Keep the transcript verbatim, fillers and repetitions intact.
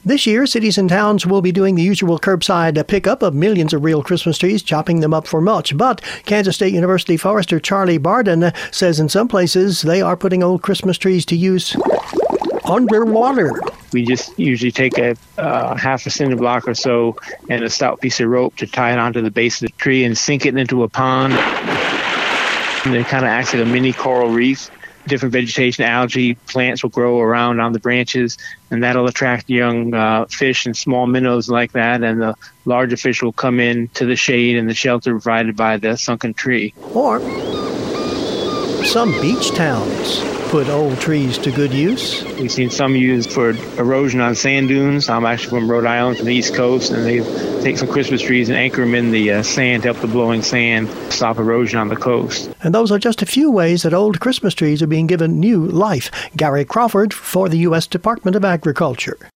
This year, cities and towns will be doing the usual curbside pickup of millions of real Christmas trees, chopping them up for mulch. But Kansas State University forester Charlie Barden says in some places they are putting old Christmas trees to use underwater. We just usually take a uh, half a cinder block or so and a stout piece of rope to tie it onto the base of the tree and sink it into a pond. And it kind of acts like a mini coral reef. Different vegetation, algae, plants will grow around on the branches, and that'll attract young uh, fish and small minnows like that, and the larger fish will come in to the shade and the shelter provided by the sunken tree. Or some beach towns put old trees to good use. We've seen some used for erosion on sand dunes. I'm actually from Rhode Island, from the East Coast, and they take some Christmas trees and anchor them in the uh, sand to help the blowing sand stop erosion on the coast. And those are just a few ways that old Christmas trees are being given new life. Gary Crawford for the U S Department of Agriculture.